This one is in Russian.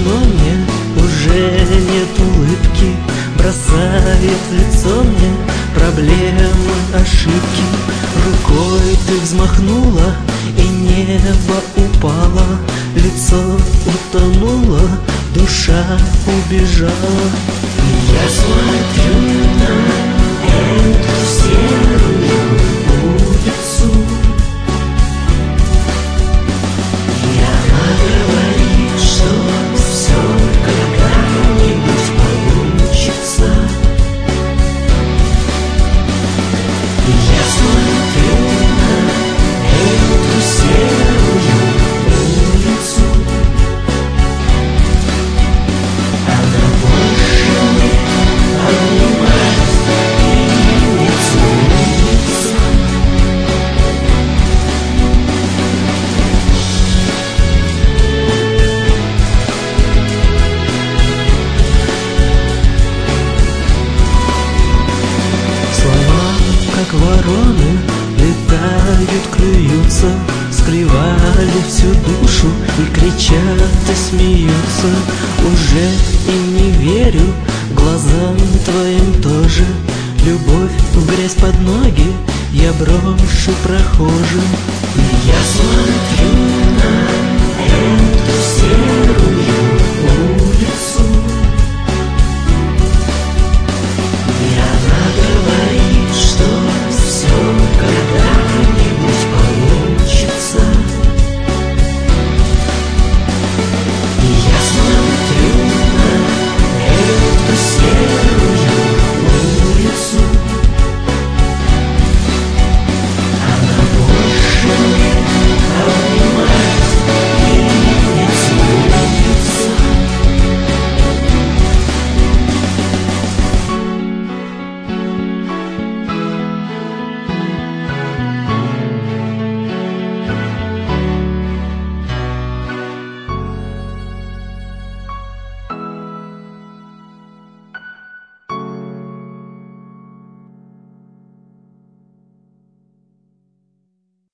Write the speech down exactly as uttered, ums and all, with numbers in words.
но мне уже нет улыбки. Бросает в лицо мне проблемы, ошибки. Рукой ты взмахнула, и небо упало, лицо утонуло, душа убежала. И я смотрю на эту серую улицу, и она говорит, что все когда-нибудь получится. И я смотрю на эту серую улицу, она больше не обнимает и не целуется. Слова, как вороны, летают, клюются, скрывали всю душу и кричат, и смеются. Уже и не верю глазам твоим тоже. Любовь в грязь под ноги я брошу прохожим. И я смотрю на эту серую